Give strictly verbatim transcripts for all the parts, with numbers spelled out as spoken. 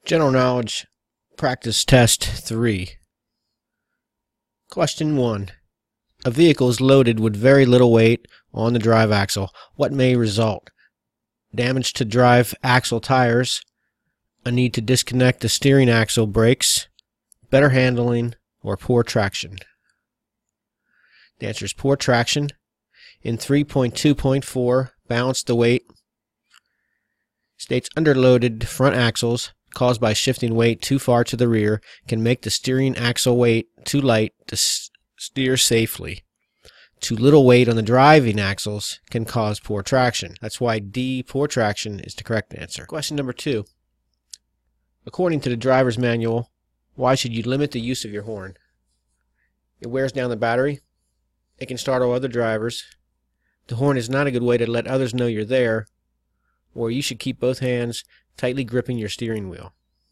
General Knowledge Practice Test three. Question one. A vehicle is loaded with very little weight on the drive axle. What may result? Damage to drive axle tires, a need to disconnect the steering axle brakes, better handling, or poor traction. The answer is poor traction. In three point two point four, balance the weight, states underloaded front axles caused by shifting weight too far to the rear can make the steering axle weight too light to steer safely. Too little weight on the driving axles can cause poor traction. That's why D, poor traction, is the correct answer. Question number two. According to the driver's manual, why should you limit the use of your horn? It wears down the battery. It can startle other drivers. The horn is not a good way to let others know you're there. Or you should keep both hands tightly gripping your steering wheel.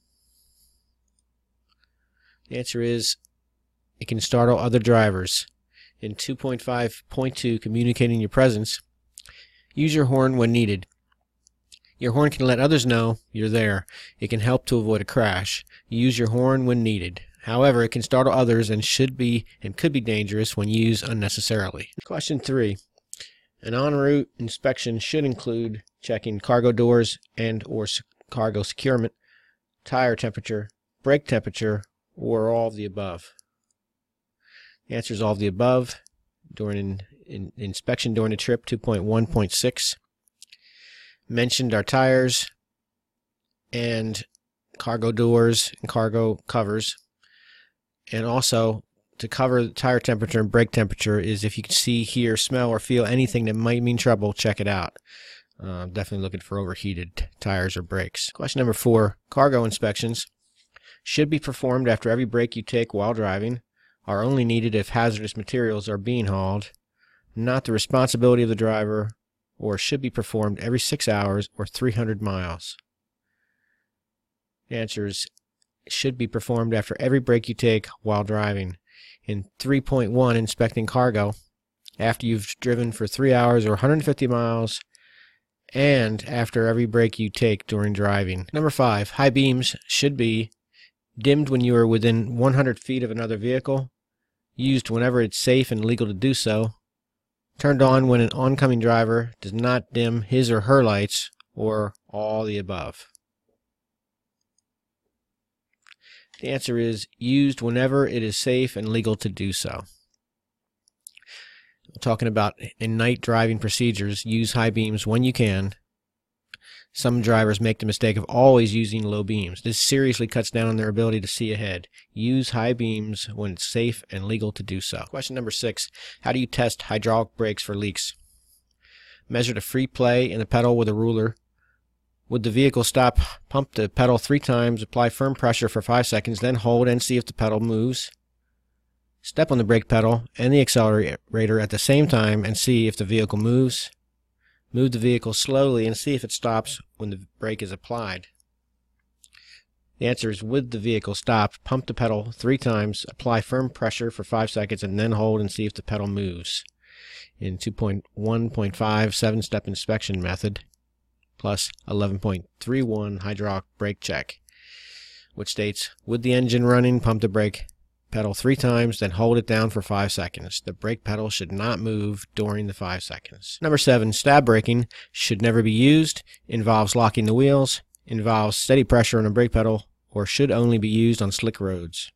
The answer is it can startle other drivers. In two point five point two, communicating your presence, use your horn when needed. Your horn can let others know you're there. It can help to avoid a crash. Use your horn when needed. However, it can startle others and should be and could be dangerous when used unnecessarily. Question three. An en route inspection should include checking cargo doors and or cargo securement, tire temperature, brake temperature, or all of the above. The answer is all of the above. During in, in, inspection during the trip, two point one point six mentioned our tires and cargo doors and cargo covers, and also to cover the tire temperature and brake temperature is if you can see, hear, smell, or feel anything that might mean trouble, check it out. Uh, definitely looking for overheated tires or brakes. Question number four. Cargo inspections should be performed after every break you take while driving, are only needed if hazardous materials are being hauled, not the responsibility of the driver, or should be performed every six hours or three hundred miles. The answer is should be performed after every break you take while driving. In three point one, inspecting cargo after you've driven for three hours or one hundred fifty miles, and after every break you take during driving. Number five, high beams should be dimmed when you are within one hundred feet of another vehicle, used whenever it's safe and legal to do so, turned on when an oncoming driver does not dim his or her lights, or all the above. The answer is used whenever it is safe and legal to do so. We're talking about in night driving procedures, use high beams when you can. Some drivers make the mistake of always using low beams. This seriously cuts down on their ability to see ahead. Use high beams when it's safe and legal to do so. Question number six. How do you test hydraulic brakes for leaks? Measure the free play in the pedal with a ruler. Would the vehicle stop? Pump the pedal three times, apply firm pressure for five seconds, then hold and see if the pedal moves. Step on the brake pedal and the accelerator at the same time and see if the vehicle moves. Move the vehicle slowly and see if it stops when the brake is applied. The answer is would the vehicle stop, pump the pedal three times, apply firm pressure for five seconds, and then hold and see if the pedal moves. In two point one point five, seven-step inspection method, plus eleven point three one hydraulic brake check, which states, with the engine running, pump the brake pedal three times, then hold it down for five seconds. The brake pedal should not move during the five seconds. Number seven, stab braking should never be used, involves locking the wheels, involves steady pressure on the brake pedal, or should only be used on slick roads.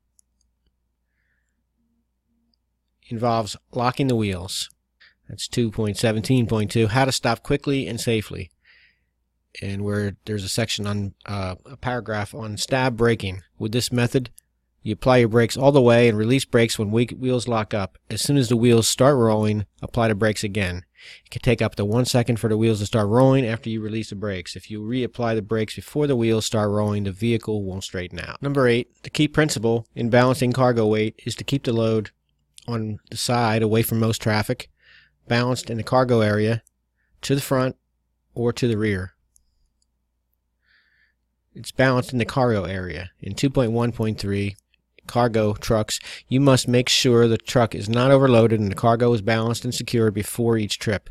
Involves locking the wheels. That's two point seventeen point two, how to stop quickly and safely. And where there's a section on uh, a paragraph on stab braking. With this method, you apply your brakes all the way and release brakes when wheels lock up. As soon as the wheels start rolling, apply the brakes again. It can take up to one second for the wheels to start rolling after you release the brakes. If you reapply the brakes before the wheels start rolling, the vehicle won't straighten out. Number eight, the key principle in balancing cargo weight is to keep the load on the side away from most traffic, balanced in the cargo area, to the front, or to the rear. It's balanced in the cargo area. In two point one point three, cargo trucks, you must make sure the truck is not overloaded and the cargo is balanced and secured before each trip.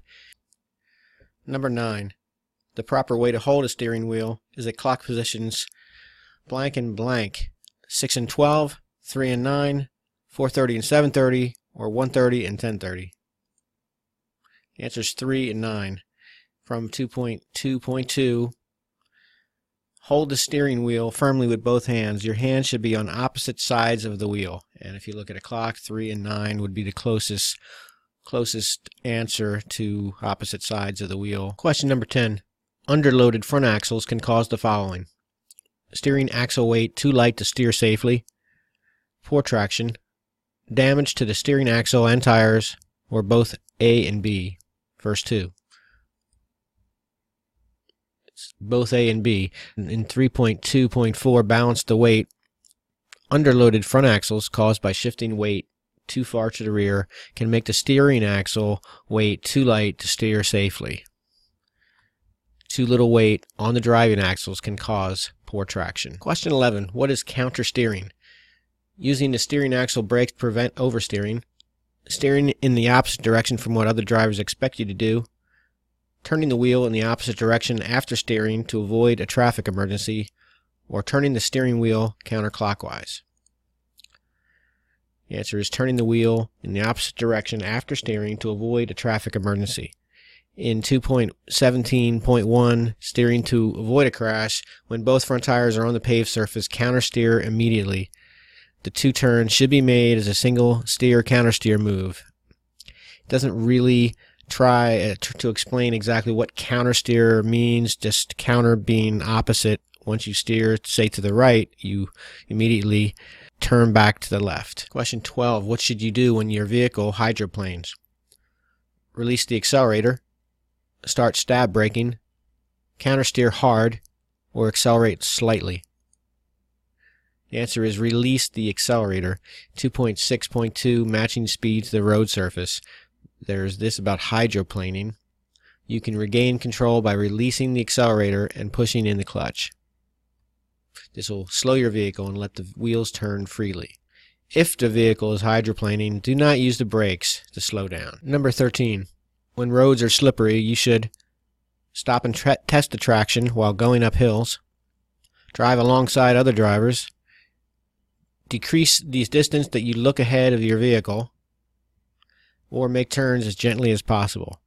Number nine. The proper way to hold a steering wheel is at clock positions blank and blank, six and twelve, three and nine, four thirty and seven thirty, or one thirty and ten thirty? The answer is three and nine. From two point two point two, hold the steering wheel firmly with both hands. Your hands should be on opposite sides of the wheel. And if you look at a clock, three and nine would be the closest closest answer to opposite sides of the wheel. Question number ten. Underloaded front axles can cause the following: steering axle weight too light to steer safely, poor traction, damage to the steering axle and tires, or both A and B. First two. It's both A and B. In three point two point four, balance the weight. Underloaded front axles caused by shifting weight too far to the rear can make the steering axle weight too light to steer safely. Too little weight on the driving axles can cause poor traction. Question eleven. What is counter steering? Using the steering axle brakes to prevent oversteering, steering in the opposite direction from what other drivers expect you to do, turning the wheel in the opposite direction after steering to avoid a traffic emergency, or turning the steering wheel counterclockwise. The answer is turning the wheel in the opposite direction after steering to avoid a traffic emergency. In two point seventeen point one, steering to avoid a crash, when both front tires are on the paved surface, countersteer immediately. The two turns should be made as a single steer countersteer move. It doesn't really try uh, t- to explain exactly what countersteer means, just counter being opposite. Once you steer, say, to the right, you immediately turn back to the left. Question twelve. What should you do when your vehicle hydroplanes? Release the accelerator, start stab braking, countersteer hard, or accelerate slightly. The answer is release the accelerator. two point six point two, matching speed to the road surface. There's this about hydroplaning. You can regain control by releasing the accelerator and pushing in the clutch. This will slow your vehicle and let the wheels turn freely. If the vehicle is hydroplaning, do not use the brakes to slow down. Number thirteen. When roads are slippery, you should stop and tra- test the traction while going up hills, drive alongside other drivers, decrease the distance that you look ahead of your vehicle, or make turns as gently as possible.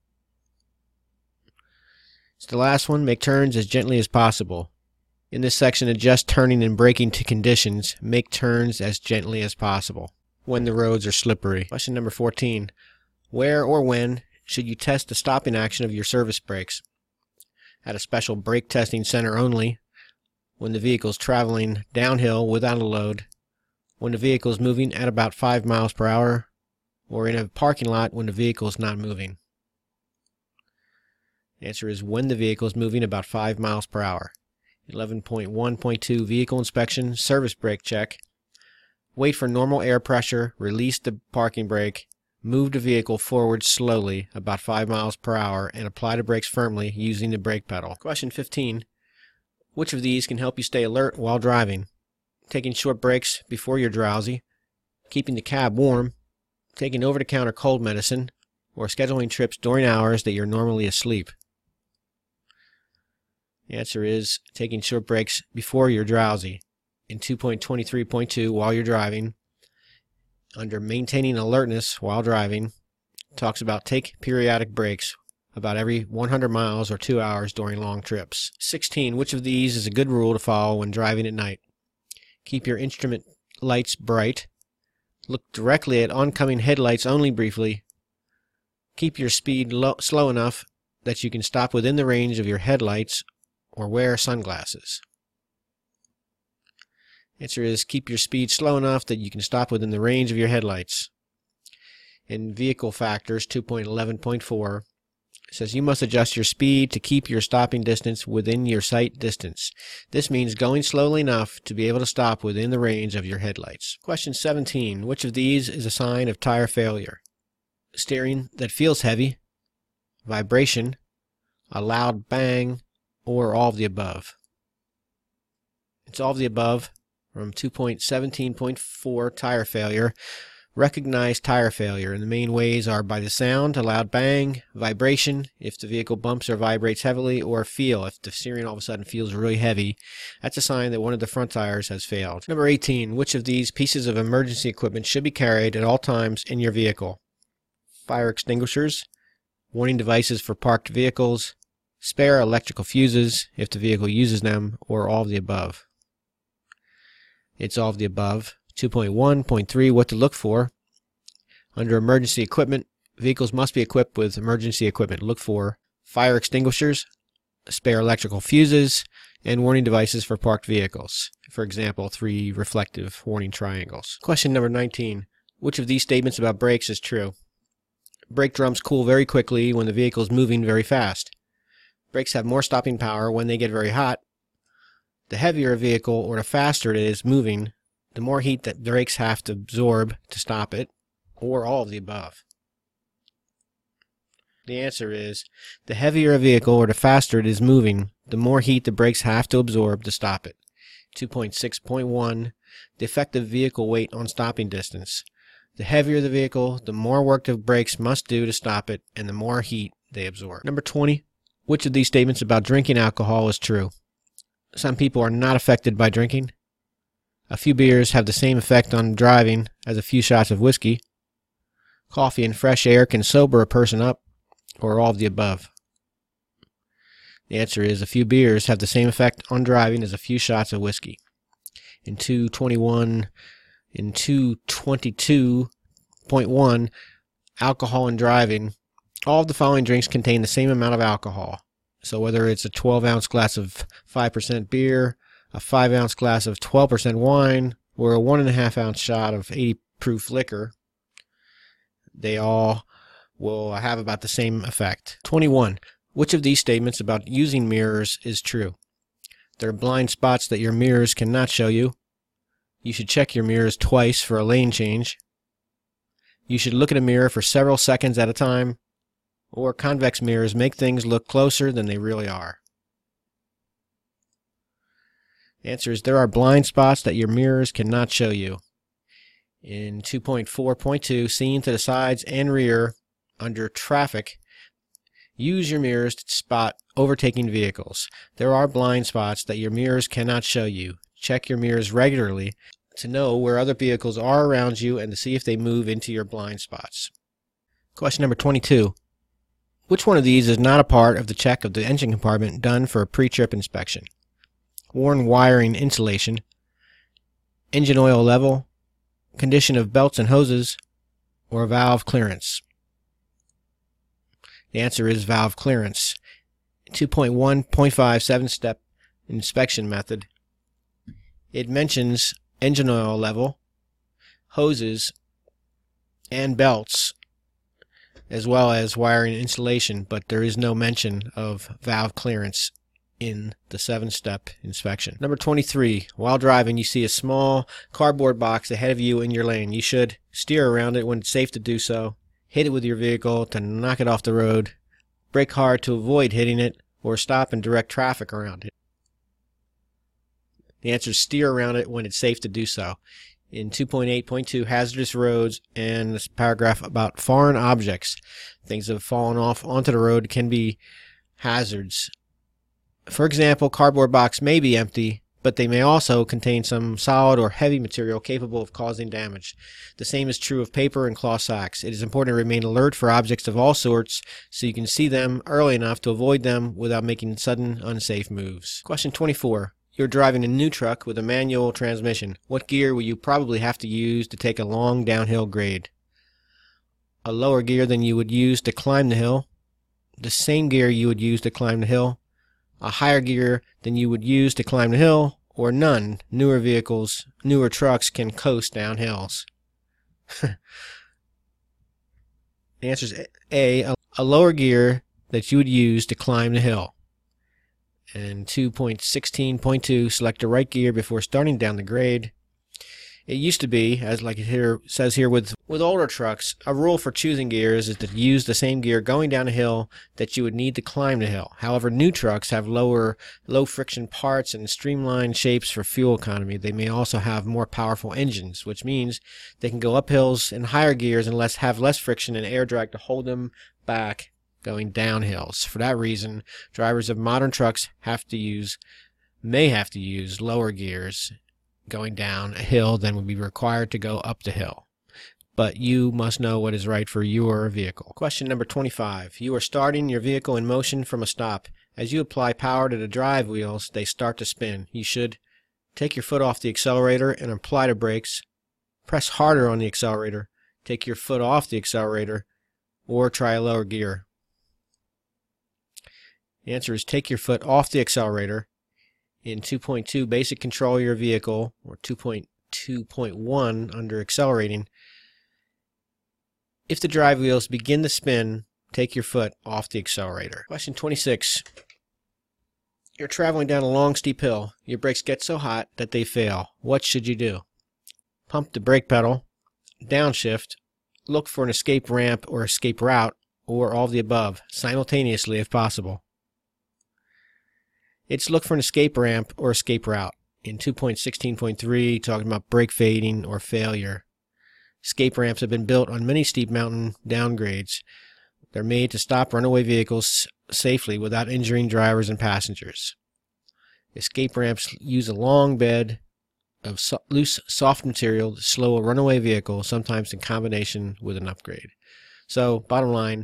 It's the last one, make turns as gently as possible. In this section, adjust turning and braking to conditions. Make turns as gently as possible when the roads are slippery. Question number fourteen. Where or when should you test the stopping action of your service brakes? At a special brake testing center only, when the vehicle is traveling downhill without a load, when the vehicle is moving at about five miles per hour, or in a parking lot when the vehicle is not moving. The answer is when the vehicle is moving about five miles per hour. eleven point one point two, vehicle inspection, service brake check. Wait for normal air pressure, release the parking brake, move the vehicle forward slowly about five miles per hour, and apply the brakes firmly using the brake pedal. Question fifteen. Which of these can help you stay alert while driving? Taking short breaks before you're drowsy, keeping the cab warm, taking over-the-counter cold medicine, or scheduling trips during hours that you're normally asleep? The answer is taking short breaks before you're drowsy. In two point twenty-three point two, while you're driving, under maintaining alertness while driving, talks about take periodic breaks about every one hundred miles or two hours during long trips. sixteen. Which of these is a good rule to follow when driving at night? Keep your instrument lights bright. Look directly at oncoming headlights only briefly. Keep your speed low, slow enough that you can stop within the range of your headlights, or wear sunglasses. Answer is keep your speed slow enough that you can stop within the range of your headlights. In vehicle factors two point eleven point four, it says you must adjust your speed to keep your stopping distance within your sight distance. This means going slowly enough to be able to stop within the range of your headlights. Question seventeen. Which of these is a sign of tire failure? Steering that feels heavy, vibration, a loud bang, or all of the above? It's all of the above. From two point seventeen point four, tire failure. Recognize tire failure, and the main ways are by the sound, a loud bang, vibration, if the vehicle bumps or vibrates heavily, or feel, if the steering all of a sudden feels really heavy. That's a sign that one of the front tires has failed. Number eighteen, which of these pieces of emergency equipment should be carried at all times in your vehicle? Fire extinguishers, warning devices for parked vehicles, spare electrical fuses, if the vehicle uses them, or all of the above. It's all of the above. two point one point three, what to look for. Under emergency equipment, vehicles must be equipped with emergency equipment. Look for fire extinguishers, spare electrical fuses, and warning devices for parked vehicles. For example, three reflective warning triangles. Question number nineteen. Which of these statements about brakes is true? Brake drums cool very quickly when the vehicle is moving very fast. Brakes have more stopping power when they get very hot. The heavier a vehicle or the faster it is moving, the more heat that brakes have to absorb to stop it, or all of the above. The answer is, the heavier a vehicle or the faster it is moving, the more heat the brakes have to absorb to stop it. two point six point one, the effective vehicle weight on stopping distance. The heavier the vehicle, the more work the brakes must do to stop it, and the more heat they absorb. Number twenty, which of these statements about drinking alcohol is true? Some people are not affected by drinking. A few beers have the same effect on driving as a few shots of whiskey. Coffee and fresh air can sober a person up, or all of the above. The answer is a few beers have the same effect on driving as a few shots of whiskey. In two twenty-one, in two twenty-two point one, alcohol and driving, all of the following drinks contain the same amount of alcohol. So whether it's a twelve ounce glass of five percent beer, a five ounce glass of twelve percent wine, or a one and a half ounce shot of eighty proof liquor, they all will have about the same effect. twenty-one. Which of these statements about using mirrors is true? There are blind spots that your mirrors cannot show you. You should check your mirrors twice for a lane change. You should look at a mirror for several seconds at a time. Or convex mirrors make things look closer than they really are. The answer is there are blind spots that your mirrors cannot show you. In two point four point two, seen to the sides and rear under traffic, use your mirrors to spot overtaking vehicles. There are blind spots that your mirrors cannot show you. Check your mirrors regularly to know where other vehicles are around you and to see if they move into your blind spots. Question number twenty-two. Which one of these is not a part of the check of the engine compartment done for a pre-trip inspection? Worn wiring insulation, engine oil level, condition of belts and hoses, or valve clearance? The answer is valve clearance. two point one point five seven-step inspection method. It mentions engine oil level, hoses, and belts, as well as wiring insulation, but there is no mention of valve clearance in the seven-step inspection. Number twenty-three. While driving, you see a small cardboard box ahead of you in your lane. You should steer around it when it's safe to do so, hit it with your vehicle to knock it off the road, brake hard to avoid hitting it, or stop and direct traffic around it. The answer is steer around it when it's safe to do so. In two point eight point two, hazardous roads, and this paragraph about foreign objects. Things that have fallen off onto the road can be hazards. For example, cardboard box may be empty, but they may also contain some solid or heavy material capable of causing damage. The same is true of paper and cloth sacks. It is important to remain alert for objects of all sorts so you can see them early enough to avoid them without making sudden, unsafe moves. Question twenty-four. You're driving a new truck with a manual transmission. What gear will you probably have to use to take a long downhill grade? A lower gear than you would use to climb the hill, the same gear you would use to climb the hill, a higher gear than you would use to climb the hill, or none. Newer vehicles, newer trucks can coast down hills. The answer is A, a lower gear that you would use to climb the hill. And two point sixteen point two, select the right gear before starting down the grade. It used to be, as like it here says here with with older trucks, a rule for choosing gears is to use the same gear going down a hill that you would need to climb the hill. However, new trucks have lower low friction parts and streamlined shapes for fuel economy. They may also have more powerful engines, which means they can go up hills in higher gears and less have less friction and air drag to hold them back going down hills. For that reason, drivers of modern trucks have to use may have to use lower gears going down a hill than would be required to go up the hill. But you must know what is right for your vehicle. Question number twenty-five. You are starting your vehicle in motion from a stop. As you apply power to the drive wheels, they start to spin. You should take your foot off the accelerator and apply the brakes. Press harder on the accelerator. Take your foot off the accelerator or try a lower gear. The answer is take your foot off the accelerator. In two point two, basic control your vehicle, or two point two point one under accelerating. If the drive wheels begin to spin, take your foot off the accelerator. Question twenty-six. You're traveling down a long steep hill. Your brakes get so hot that they fail. What should you do? Pump the brake pedal, downshift, look for an escape ramp or escape route, or all of the above, simultaneously if possible. It's look for an escape ramp or escape route. In two point sixteen point three, talking about brake fading or failure. Escape ramps have been built on many steep mountain downgrades. They're made to stop runaway vehicles safely without injuring drivers and passengers. Escape ramps use a long bed of so loose, soft material to slow a runaway vehicle, sometimes in combination with an upgrade. So, bottom line,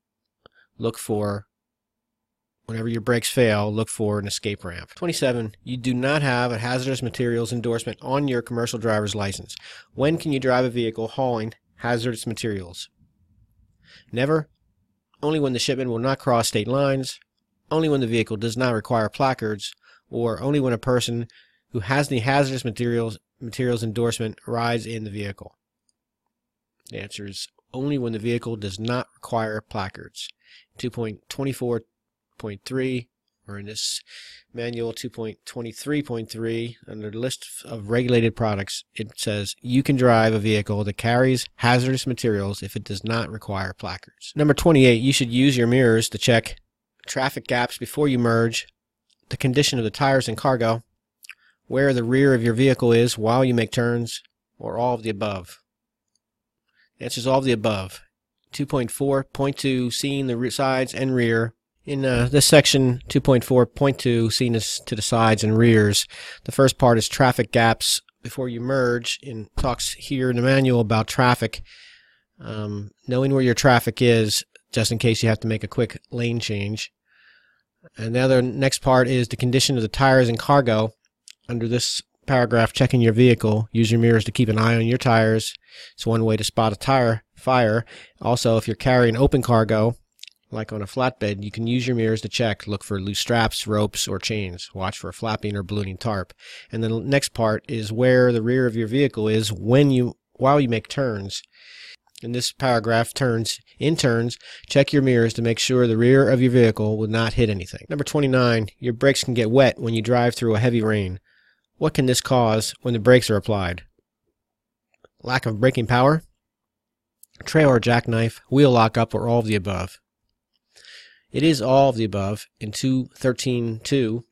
look for whenever your brakes fail, look for an escape ramp. twenty-seven. You do not have a hazardous materials endorsement on your commercial driver's license. When can you drive a vehicle hauling hazardous materials? Never. Only when the shipment will not cross state lines. Only when the vehicle does not require placards. Or only when a person who has the hazardous materials materials endorsement rides in the vehicle. The answer is only when the vehicle does not require placards. two point twenty-four point three, or in this manual two point twenty-three point three, under the list of regulated products, it says you can drive a vehicle that carries hazardous materials if it does not require placards. Number twenty-eight, you should use your mirrors to check traffic gaps before you merge, the condition of the tires and cargo, where the rear of your vehicle is while you make turns, or all of the above. The answer is all of the above. two point four point two, seeing the sides and rear. In uh, this section, two point four point two, seeing this to the sides and rears, the first part is traffic gaps before you merge, and talks here in the manual about traffic, um, knowing where your traffic is, just in case you have to make a quick lane change. And the other next part is the condition of the tires and cargo. Under this paragraph, checking your vehicle, use your mirrors to keep an eye on your tires. It's one way to spot a tire fire. Also, if you're carrying open cargo, like on a flatbed, you can use your mirrors to check, look for loose straps, ropes, or chains. Watch for a flapping or ballooning tarp. And the next part is where the rear of your vehicle is when you while you make turns. In this paragraph, turns in turns, check your mirrors to make sure the rear of your vehicle will not hit anything. Number twenty-nine, your brakes can get wet when you drive through a heavy rain. What can this cause when the brakes are applied? Lack of braking power, trailer jackknife, wheel lockup, or all of the above. It is all of the above. In two thirteen point two,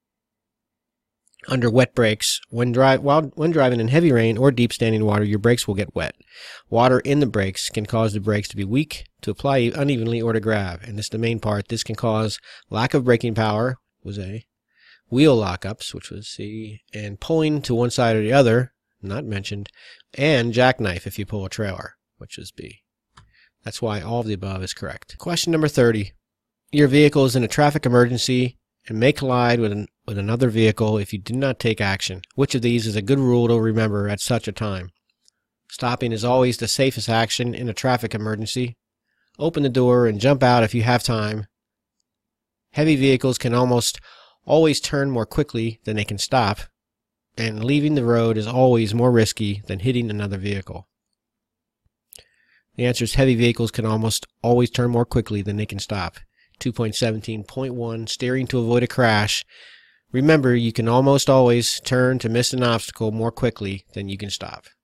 under wet brakes, when, drive, while, when driving in heavy rain or deep standing water, your brakes will get wet. Water in the brakes can cause the brakes to be weak, to apply unevenly, or to grab. And this is the main part. This can cause lack of braking power, was A, wheel lockups, which was C, and pulling to one side or the other, not mentioned, and jackknife if you pull a trailer, which is B. That's why all of the above is correct. Question number thirty. Your vehicle is in a traffic emergency and may collide with, an, with another vehicle if you do not take action. Which of these is a good rule to remember at such a time? Stopping is always the safest action in a traffic emergency. Open the door and jump out if you have time. Heavy vehicles can almost always turn more quickly than they can stop, and leaving the road is always more risky than hitting another vehicle. The answer is heavy vehicles can almost always turn more quickly than they can stop. two point seventeen point one, steering to avoid a crash Remember, you can almost always turn to miss an obstacle more quickly than you can stop.